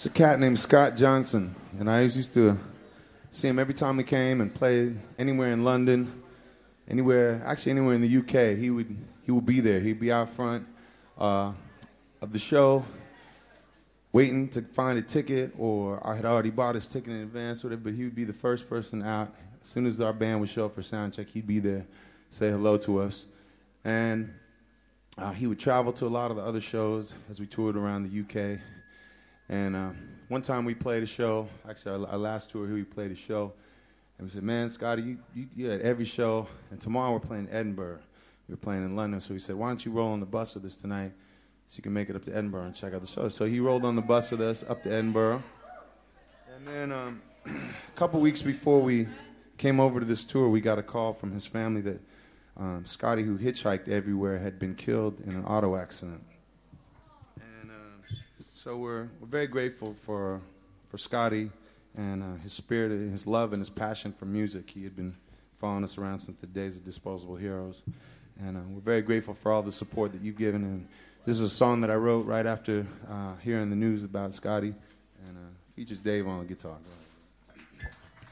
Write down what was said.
It's a cat named Scott Johnson, and I used to see him every time he came and played anywhere in London, anywhere in the UK. He would be there. He'd be out front of the show, waiting to find a ticket, or I had already bought his ticket in advance with it, but he would be the first person out. As soon as our band would show up for sound check, he'd be there, say hello to us. And he would travel to a lot of the other shows as we toured around the UK. And one time we played a show, actually our last tour here we played a show, and we said, man, Scotty, you're at every show, and tomorrow we're playing Edinburgh. We were playing in London, so we said, why don't you roll on the bus with us tonight so you can make it up to Edinburgh and check out the show. So he rolled on the bus with us up to Edinburgh. And then a couple weeks before we came over to this tour, we got a call from his family that Scotty, who hitchhiked everywhere, had been killed in an auto accident. So we're very grateful for Scotty and his spirit, and his love, and his passion for music. He had been following us around since the days of Disposable Heroes. And we're very grateful for all the support that you've given. And this is a song that I wrote right after hearing the news about Scotty, and features Dave on the guitar. Go ahead.